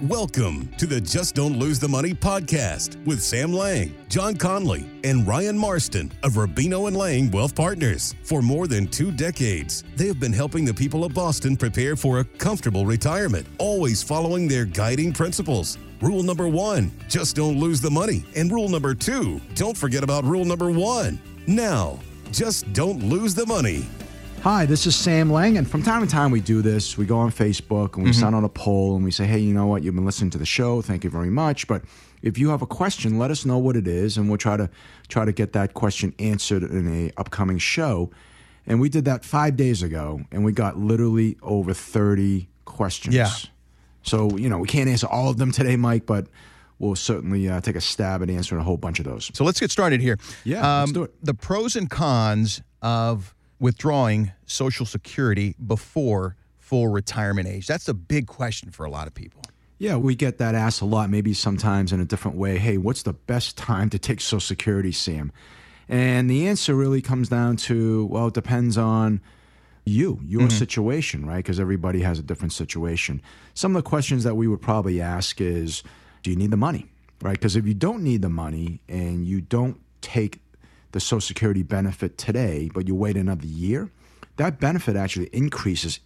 Welcome to the Just Don't Lose the Money podcast with Sam Lang, John Conley, and Ryan Marston of Rubino & Lang Wealth Partners. For more than 2 decades, they have been helping the people of Boston prepare for a comfortable retirement, always following their guiding principles. Rule number 1, just don't lose the money. And rule number 2, don't forget about rule number 1. Now, just don't lose the money. Hi, this is Sam Lang, and from time to time we do this. We go on Facebook and we send out a poll and we say, hey, you know what, you've been listening to the show, thank you very much, but if you have a question, let us know what it is, and we'll try to get that question answered in an upcoming show. And we did that 5 days ago, and we got literally over 30 questions. Yeah. So, you know, we can't answer all of them today, Mike, but we'll certainly take a stab at answering a whole bunch of those. So let's get started here. Yeah, let's do it. The pros and cons of withdrawing Social Security before full retirement age. That's a big question for a lot of people. Yeah, we get that asked a lot, maybe sometimes in a different way. Hey, what's the best time to take Social Security, Sam? And the answer really comes down to, well, it depends on your situation, right? Because everybody has a different situation. Some of the questions that we would probably ask is, do you need the money, right? Because if you don't need the money and you don't take the Social Security benefit today, but you wait another year, that benefit actually increases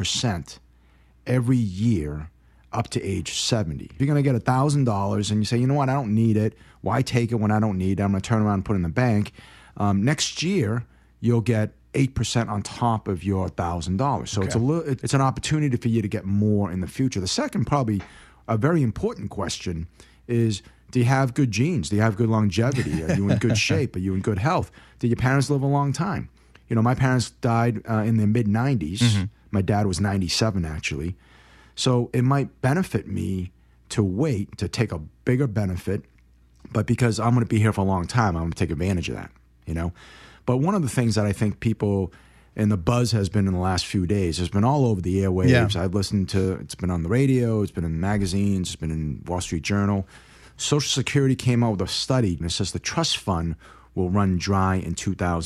8% every year up to age 70. If you're going to get $1,000 and you say, you know what, I don't need it. Why take it when I don't need it? I'm going to turn around and put it in the bank. Next year, you'll get 8% on top of your $1,000. So it's an opportunity for you to get more in the future. The second, probably a very important question is, do you have good genes? Do you have good longevity? Are you in good shape? Are you in good health? Did your parents live a long time? You know, my parents died in the mid-90s. Mm-hmm. My dad was 97, actually. So it might benefit me to wait, to take a bigger benefit, but because I'm going to be here for a long time, I'm going to take advantage of that, you know? But one of the things that I think people, and the buzz has been in the last few days, has been all over the airwaves. Yeah. I've listened to, it's been on the radio, it's been in magazines, it's been in Wall Street Journal. Social Security came out with a study, and it says the trust fund will run dry in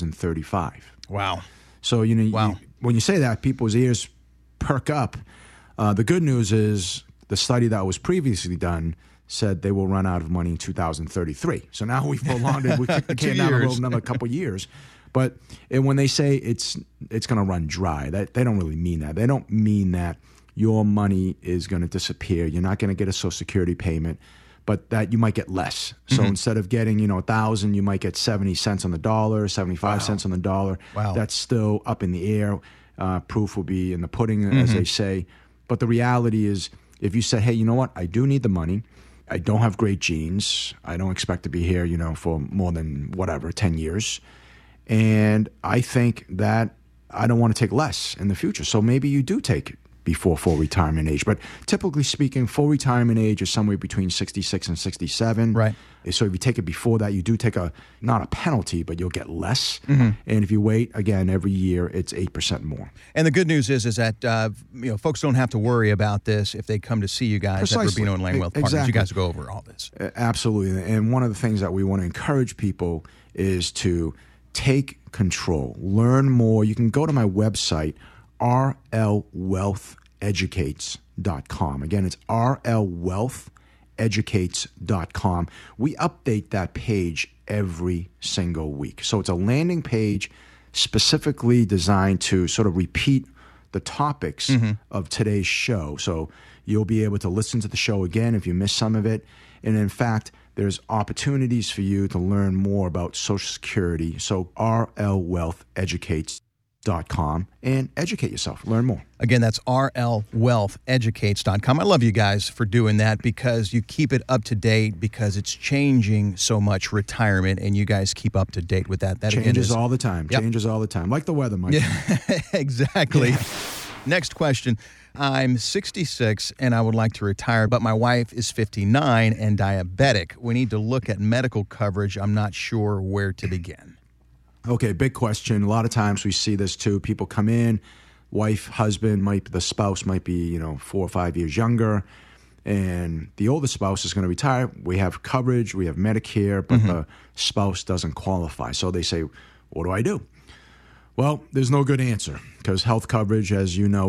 2035. Wow. So, you know, when you say that, people's ears perk up. The good news is the study that was previously done said they will run out of money in 2033. So now we've prolonged it. We kicked the can down the road another couple of years. But when they say it's going to run dry, they don't really mean that. They don't mean that your money is going to disappear. You're not going to get a Social Security payment, but that you might get less. So instead of getting, $1,000, you might get 70 cents on the dollar, 75 cents on the dollar. Wow. That's still up in the air. Proof will be in the pudding, as they say. But the reality is, if you say, hey, you know what? I do need the money. I don't have great genes. I don't expect to be here, for more than 10 years. And I think that I don't want to take less in the future. So maybe you do take it before full retirement age. But typically speaking, full retirement age is somewhere between 66 and 67. Right. So if you take it before that, you do take not a penalty, but you'll get less. Mm-hmm. And if you wait, again, every year, it's 8% more. And the good news is that folks don't have to worry about this if they come to see you guys Precisely. at Rubino & Lang Wealth Partners. You guys go over all this. Absolutely. And one of the things that we want to encourage people is to take control, learn more. You can go to my website, rlwealtheducates.com. Again, it's rlwealtheducates.com. We update that page every single week. So it's a landing page specifically designed to sort of repeat the topics of today's show. So you'll be able to listen to the show again if you missed some of it. And in fact, there's opportunities for you to learn more about Social Security. So rlwealtheducates.com and educate yourself. Learn more. Again, that's rlwealtheducates.com. I love you guys for doing that because you keep it up to date because it's changing so much, retirement, and you guys keep up to date with that. That changes all the time. Yep. Changes all the time. Like the weather, Mike. Yeah, exactly. Yeah. Next question. I'm 66 and I would like to retire, but my wife is 59 and diabetic. We need to look at medical coverage. I'm not sure where to begin. Okay, big question. A lot of times we see this too. People come in, wife, husband, the spouse might be 4 or 5 years younger, and the older spouse is going to retire. We have coverage, we have Medicare, but the spouse doesn't qualify. So they say, what do I do? Well, there's no good answer because health coverage, as you know it,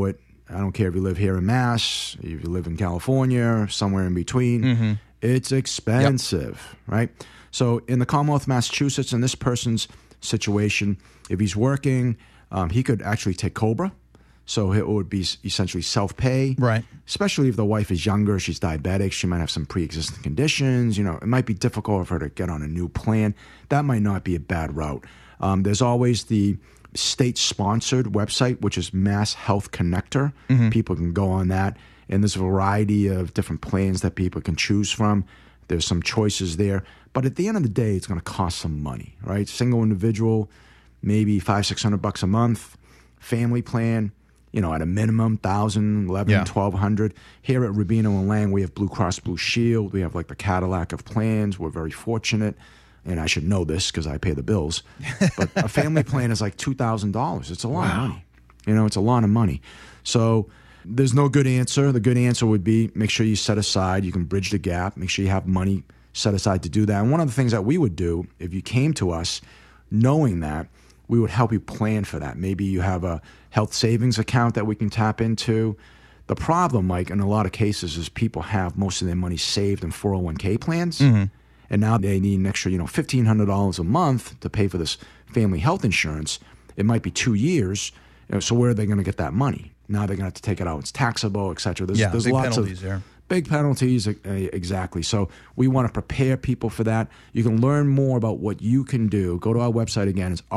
I don't care if you live here in Mass, if you live in California, somewhere in between. It's expensive, right? So in the Commonwealth of Massachusetts, in this person's situation, if he's working, he could actually take COBRA. So it would be essentially self-pay. Right. Especially if the wife is younger, she's diabetic, she might have some pre-existing conditions. It might be difficult for her to get on a new plan. That might not be a bad route. There's always the state-sponsored website, which is Mass Health Connector. People can go on that, and there's a variety of different plans that people can choose from. There's some choices there. But at the end of the day, it's going to cost some money, right? Single individual, maybe $500-600 a month. Family plan, at a minimum, $1,000, $1,100, $1,200. Here at Rubino and Lang, we have Blue Cross Blue Shield. We have like the Cadillac of plans. We're very fortunate. And I should know this because I pay the bills. But a family plan is like $2,000. It's a lot of money. It's a lot of money. So there's no good answer. The good answer would be make sure you set aside. You can bridge the gap. Make sure you have money set aside to do that. And one of the things that we would do if you came to us knowing that, we would help you plan for that. Maybe you have a health savings account that we can tap into. The problem, Mike, in a lot of cases is people have most of their money saved in 401k plans. And now they need an extra, $1,500 a month to pay for this family health insurance. It might be 2 years. So where are they going to get that money? Now they're going to have to take it out. It's taxable, et cetera. There's big lots penalties of there. Big penalties, exactly. So we want to prepare people for that. You can learn more about what you can do. Go to our website again. It's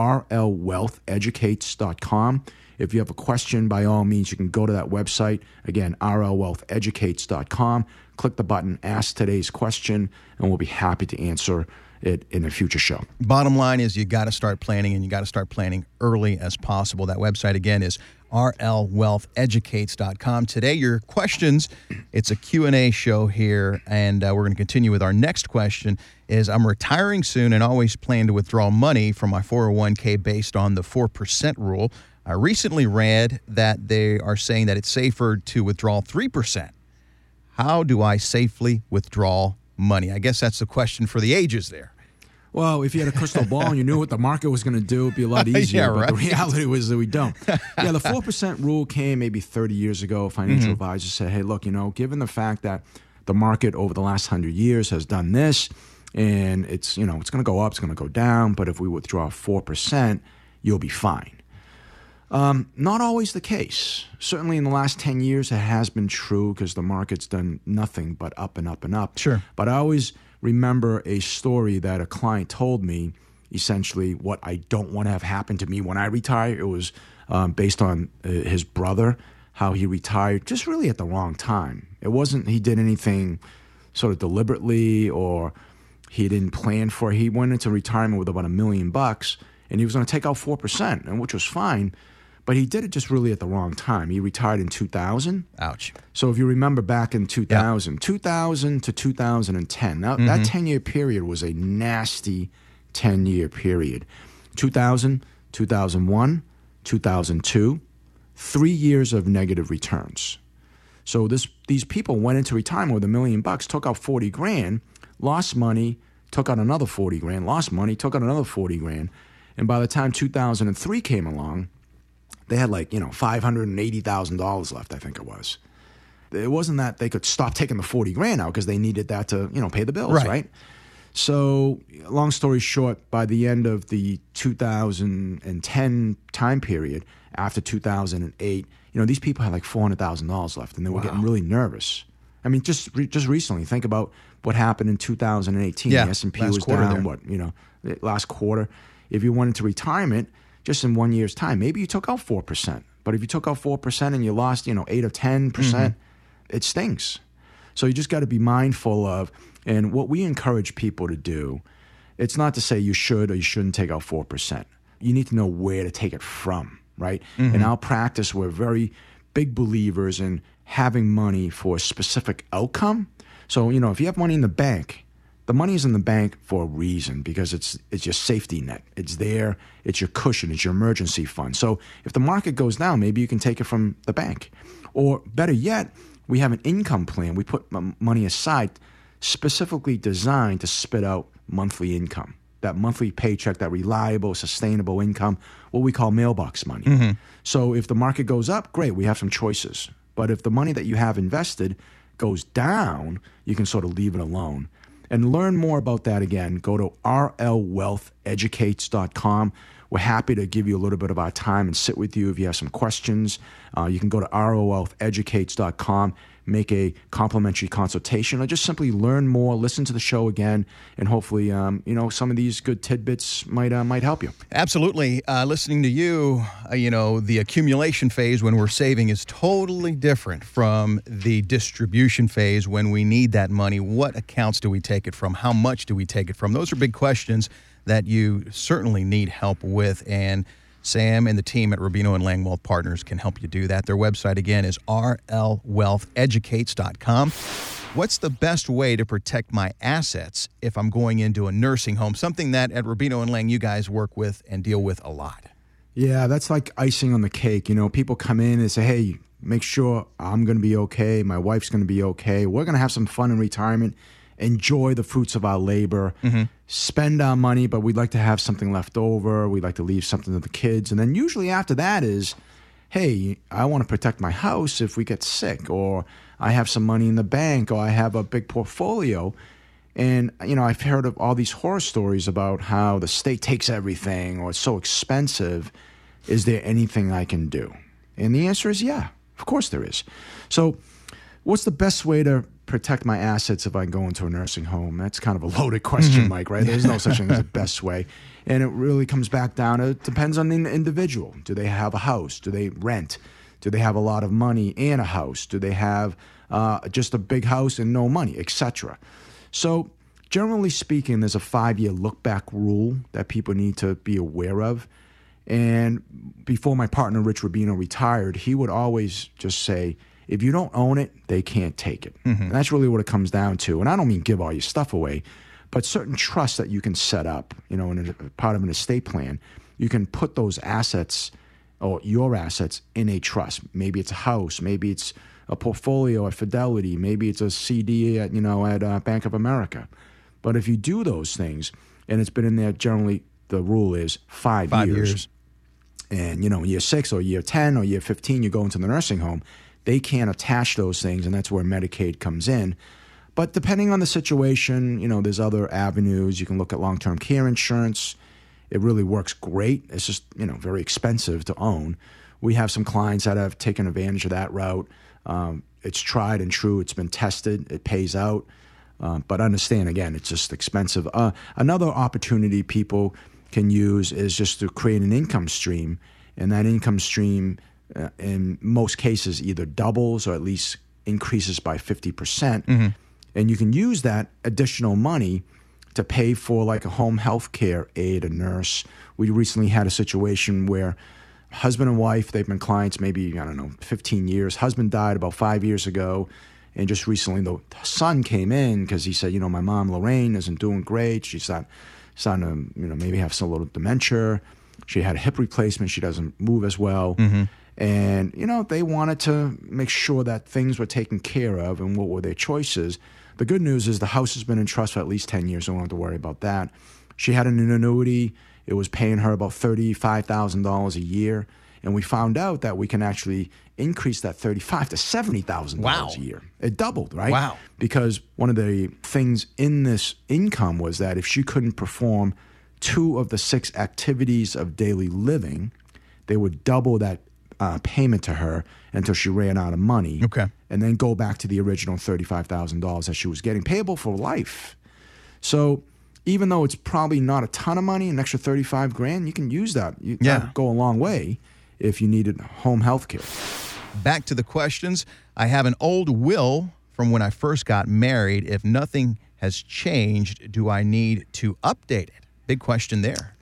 rlwealtheducates.com. If you have a question, by all means, you can go to that website. Again, rlwealtheducates.com. Click the button, ask today's question, and we'll be happy to answer it in a future show. Bottom line is you got to start planning, and you got to start planning early as possible. That website, again, is rlwealtheducates.com. Today, your questions, it's a Q&A show here, and we're going to continue with our next question is, I'm retiring soon and always plan to withdraw money from my 401k based on the 4% rule. I recently read that they are saying that it's safer to withdraw 3%. How do I safely withdraw money? I guess that's the question for the ages there. Well, if you had a crystal ball and you knew what the market was going to do, it'd be a lot easier. But the reality was that we don't. The 4% rule came maybe 30 years ago. Financial advisors said, hey, look, given the fact that the market over the last 100 years has done this, and it's going to go up, it's going to go down, but if we withdraw 4%, you'll be fine. Not always the case. Certainly in the last 10 years, it has been true because the market's done nothing but up and up and up. Sure. But I always remember a story that a client told me, essentially what I don't want to have happen to me when I retire. It was based on his brother, how he retired just really at the wrong time. It wasn't he did anything sort of deliberately or he didn't plan for it. He went into retirement with about $1 million and he was going to take out 4%, and which was fine. But he did it just really at the wrong time. He retired in 2000. Ouch. So if you remember back in 2000, 2000 to 2010, that 10-year period was a nasty 10-year period. 2000, 2001, 2002, 3 years of negative returns. So these people went into retirement with $1 million, took out 40 grand, lost money, took out another 40 grand, lost money, took out another 40 grand. And by the time 2003 came along, they had $580,000 left, I think it was. It wasn't that they could stop taking the 40 grand out because they needed that to, pay the bills, right? So long story short, by the end of the 2010 time period, after 2008, these people had $400,000 left, and they were getting really nervous. I mean, just recently, think about what happened in 2018. Yeah, the S&P was down, last quarter. If you went into retirement, just in 1 year's time, maybe you took out 4%. But if you took out 4% and you lost, 8 or 10%, it stinks. So you just got to be mindful of, and what we encourage people to do, it's not to say you should or you shouldn't take out 4%. You need to know where to take it from, right? In our practice, we're very big believers in having money for a specific outcome. So, if you have money in the bank, the money is in the bank for a reason because it's your safety net. It's there. It's your cushion. It's your emergency fund. So if the market goes down, maybe you can take it from the bank. Or better yet, we have an income plan. We put money aside specifically designed to spit out monthly income. that monthly paycheck, that reliable, sustainable income, what we call mailbox money. So if the market goes up, great, we have some choices. But if the money that you have invested goes down, you can sort of leave it alone. And learn more about that again, go to rlwealtheducates.com. We're happy to give you a little bit of our time and sit with you if you have some questions. You can go to rlwealtheducates.com, make a complimentary consultation, or just simply learn more, listen to the show again, and hopefully, some of these good tidbits might help you. Absolutely. Listening to you, the accumulation phase when we're saving is totally different from the distribution phase when we need that money. What accounts do we take it from? How much do we take it from? Those are big questions that you certainly need help with, and Sam and the team at Rubino and Lang Wealth Partners can help you do that. Their website, again, is rlwealtheducates.com. What's the best way to protect my assets if I'm going into a nursing home? Something that at Rubino and Lang you guys work with and deal with a lot. Yeah, that's like icing on the cake. People come in and say, hey, make sure I'm going to be okay, my wife's going to be okay, we're going to have some fun in retirement, enjoy the fruits of our labor, spend our money, but we'd like to have something left over. We'd like to leave something to the kids. And then usually after that is, hey, I want to protect my house if we get sick, or I have some money in the bank, or I have a big portfolio. And, I've heard of all these horror stories about how the state takes everything, or it's so expensive. Is there anything I can do? And the answer is yeah, of course there is. So what's the best way to protect my assets if I go into a nursing home? That's kind of a loaded question, Mike, right? There's no such thing as the best way. And it really comes back down to, it depends on the individual. Do they have a house? Do they rent? Do they have a lot of money and a house? Do they have just a big house and no money, etc.? So generally speaking, there's a 5-year look-back rule that people need to be aware of. And before my partner, Rich Rubino, retired, he would always just say, if you don't own it, they can't take it. And that's really what it comes down to. And I don't mean give all your stuff away, but certain trusts that you can set up, in a part of an estate plan, you can put those assets or your assets in a trust. Maybe it's a house, maybe it's a portfolio at Fidelity, maybe it's a CD at Bank of America. But if you do those things, and it's been in there, generally the rule is 5 years. And year 6 or year 10 or year 15, you go into the nursing home, they can't attach those things, and that's where Medicaid comes in. But depending on the situation, there's other avenues. You can look at long-term care insurance. It really works great. It's just, very expensive to own. We have some clients that have taken advantage of that route. It's tried and true. It's been tested. It pays out. But understand, again, it's just expensive. Another opportunity people can use is just to create an income stream, and that income stream in most cases either doubles or at least increases by 50%. And you can use that additional money to pay for like a home health care aide, a nurse. We recently had a situation where husband and wife, they've been clients maybe, 15 years. Husband died about 5 years ago. And just recently the son came in because he said, my mom, Lorraine, isn't doing great. She's starting to, maybe have some little dementia. She had a hip replacement. She doesn't move as well. And, they wanted to make sure that things were taken care of, and what were their choices. The good news is the house has been in trust for at least 10 years, so we don't have to worry about that. She had an annuity. It was paying her about $35,000 a year. And we found out that we can actually increase that $35,000 to $70,000 a year. It doubled, right? Wow. Because one of the things in this income was that if she couldn't perform 2 of the 6 activities of daily living, they would double that payment to her until she ran out of money. Okay. And then go back to the original $35,000 that she was getting, payable for life. So even though it's probably not a ton of money, an extra $35,000, you can use that. That'll go a long way if you needed home health care. Back to the questions. I have an old will from when I first got married. If nothing has changed, do I need to update it? Big question there.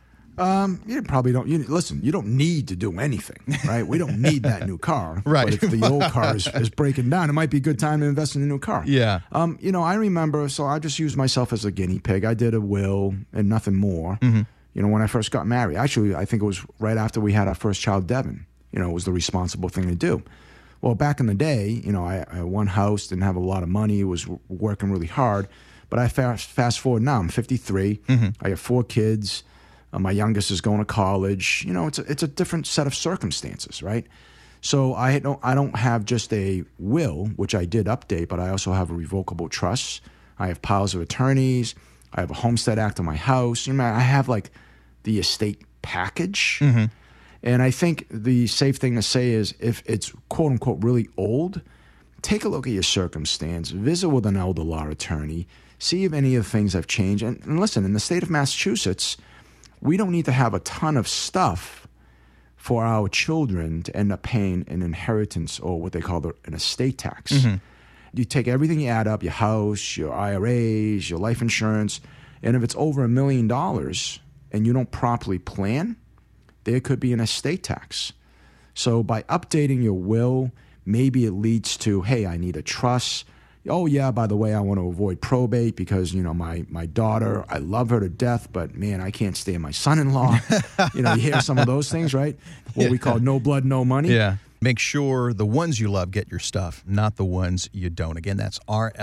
You probably don't. Listen, you don't need to do anything, right? We don't need that new car. Right. But if the old car is breaking down, it might be a good time to invest in a new car. Yeah. I remember, so I just used myself as a guinea pig. I did a will and nothing more. When I first got married. Actually, I think it was right after we had our first child, Devin. It was the responsible thing to do. Well, back in the day, I had one house, didn't have a lot of money, was working really hard. But I fast forward now. I'm 53. I have 4 kids. My youngest is going to college. It's a different set of circumstances, right? So I don't have just a will, which I did update, but I also have a revocable trust. I have powers of attorneys. I have a homestead act on my house. I have like the estate package. And I think the safe thing to say is if it's quote unquote really old, take a look at your circumstance, visit with an elder law attorney, see if any of the things have changed. And listen, in the state of Massachusetts, we don't need to have a ton of stuff for our children to end up paying an inheritance or what they call an estate tax. You take everything you add up, your house, your IRAs, your life insurance, and if it's over $1 million and you don't properly plan, there could be an estate tax. So by updating your will, maybe it leads to, hey, I need a trust. Oh, yeah, by the way, I want to avoid probate because, my daughter, I love her to death, but, man, I can't stand my son-in-law. You hear some of those things, right? What we call no blood, no money. Yeah. Make sure the ones you love get your stuff, not the ones you don't. Again, that's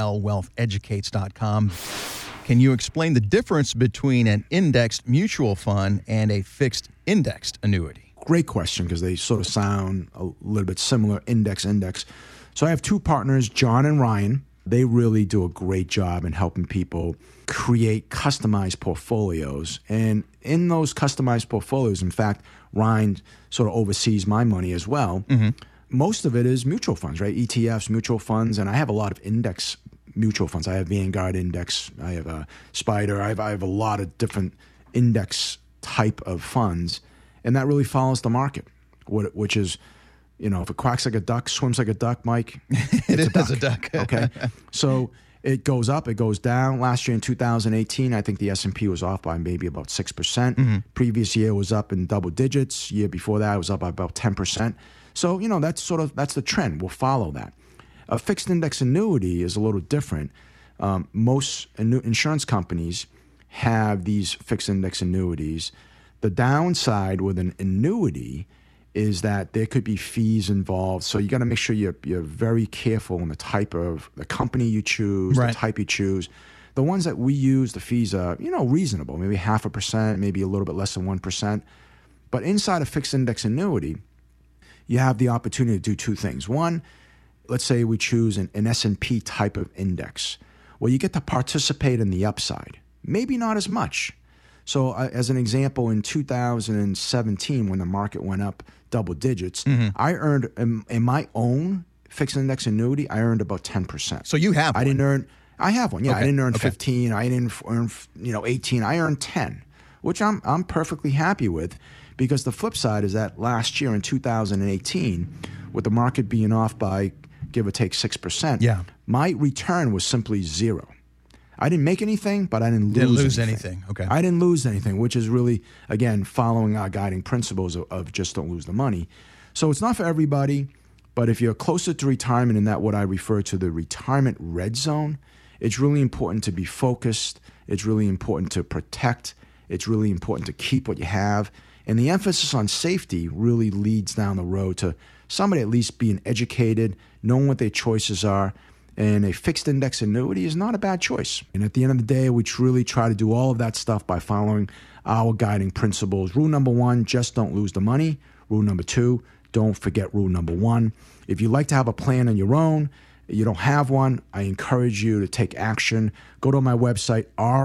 rlwealtheducates.com. Can you explain the difference between an indexed mutual fund and a fixed indexed annuity? Great question, because they sort of sound a little bit similar, index. So I have 2 partners, John and Ryan. They really do a great job in helping people create customized portfolios. And in those customized portfolios, in fact, Ryan sort of oversees my money as well. Most of it is mutual funds, right? ETFs, mutual funds, and I have a lot of index mutual funds. I have Vanguard Index, I have Spider, I have a lot of different index type of funds, and that really follows the market, which is, if it quacks like a duck, swims like a duck, Mike, it is a duck. Okay, so it goes up, it goes down. Last year in 2018, I think the S&P was off by maybe about 6%. Previous year was up in double digits. Year before that, it was up by about 10%. So, that's the trend. We'll follow that. A fixed index annuity is a little different. Most insurance companies have these fixed index annuities. The downside with an annuity is that there could be fees involved. So you got to make sure you're very careful in the type of the company you choose, the type you choose. The ones that we use, the fees are, reasonable, maybe 0.5%, maybe a little bit less than 1%. But inside a fixed index annuity, you have the opportunity to do 2 things. One, let's say we choose an S&P type of index. Well, you get to participate in the upside. Maybe not as much. So as an example, in 2017, when the market went up double digits, I earned, in my own fixed index annuity, I earned about 10%. So you have one? I have one, yeah. Okay. I didn't earn 15, I didn't earn 18, I earned 10, which I'm perfectly happy with, because the flip side is that last year in 2018, with the market being off by give or take 6%, my return was simply 0. I didn't make anything, but I didn't lose anything. Okay. I didn't lose anything, which is really, again, following our guiding principles of just don't lose the money. So it's not for everybody, but if you're closer to retirement, and that what I refer to the retirement red zone, it's really important to be focused. It's really important to protect. It's really important to keep what you have. And the emphasis on safety really leads down the road to somebody at least being educated, knowing what their choices are. And a fixed index annuity is not a bad choice. And at the end of the day, we truly try to do all of that stuff by following our guiding principles. Rule number 1, just don't lose the money. Rule number 2, don't forget rule number 1. If you like to have a plan on your own, you don't have one, I encourage you to take action. Go to my website,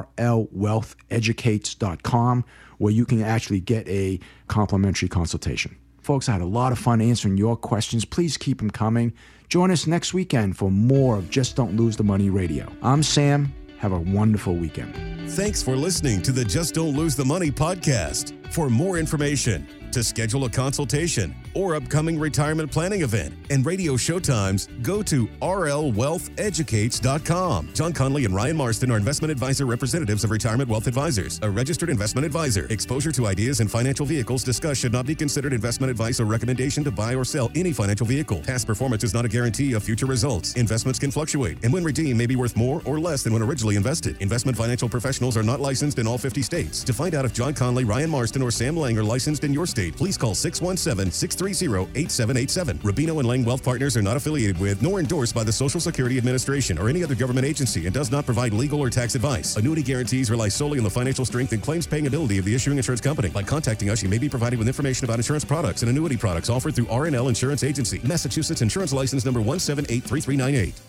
rlwealtheducates.com, where you can actually get a complimentary consultation. Folks, I had a lot of fun answering your questions. Please keep them coming. Join us next weekend for more of Just Don't Lose the Money Radio. I'm Sam. Have a wonderful weekend. Thanks for listening to the Just Don't Lose the Money podcast. For more information, to schedule a consultation or upcoming retirement planning event and radio showtimes, go to rlwealtheducates.com. John Conley and Ryan Marston are investment advisor representatives of Retirement Wealth Advisors, a registered investment advisor. Exposure to ideas and financial vehicles discussed should not be considered investment advice or recommendation to buy or sell any financial vehicle. Past performance is not a guarantee of future results. Investments can fluctuate, and when redeemed may be worth more or less than when originally invested. Investment financial professionals are not licensed in all 50 states. To find out if John Conley, Ryan Marston, or Sam Lang are licensed in your state, trade, please call 617-630-8787. Rubino and Lang Wealth Partners are not affiliated with nor endorsed by the Social Security Administration or any other government agency and does not provide legal or tax advice. Annuity guarantees rely solely on the financial strength and claims paying ability of the issuing insurance company. By contacting us, you may be provided with information about insurance products and annuity products offered through R&L Insurance Agency, Massachusetts Insurance License number 1783398.